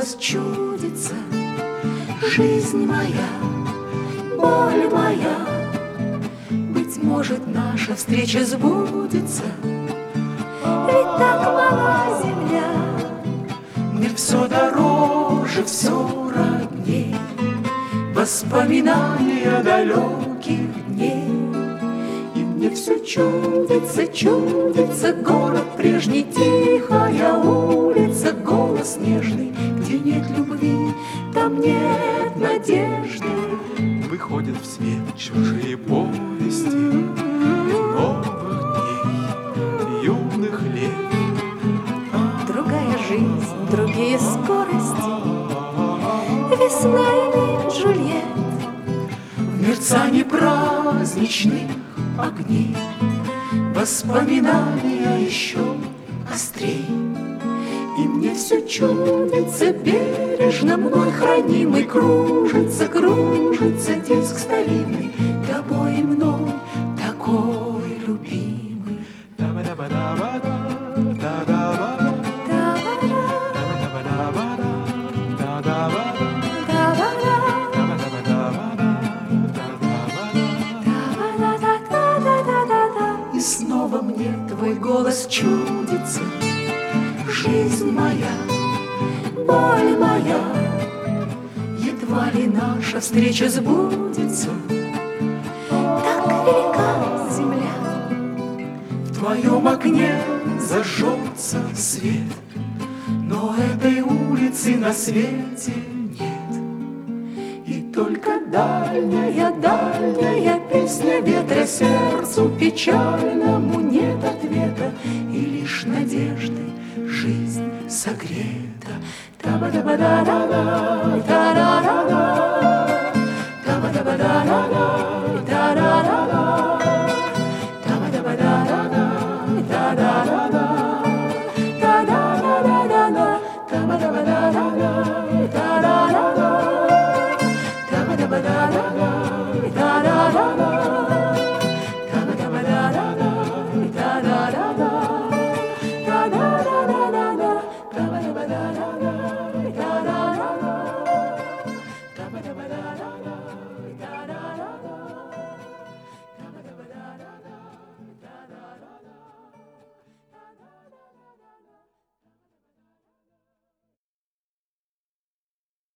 голос чудится. Жизнь моя, боль моя, быть может, наша встреча сбудется. Ведь так мала земля, мне все дороже, все родней, воспоминания далеких дней. И мне все чудится, чудится город прежний, тихая улица, голос нежный. Где нет любви, там нет надежды. Выходят в свет чужие повести новых дней, юных лет. Другая жизнь, другие скорости, весна или Джульет. В мерцании праздничных огней воспоминания еще острей. И мне все чудится, бережно мной хранимый, кружится, кружится диск старинный, тобой и мной такой любимый. И снова мне твой голос чудится. Жизнь моя, боль моя, едва ли наша встреча сбудется. Так велика земля, В твоем окне зажжется свет, но этой улицы на свете нет. И только дальняя, дальняя песня ветра сердцу печальному нет ответа, и лишь надежды жизнь согрета. Та-ба-да-ба-да-да-да, та-да-да-да.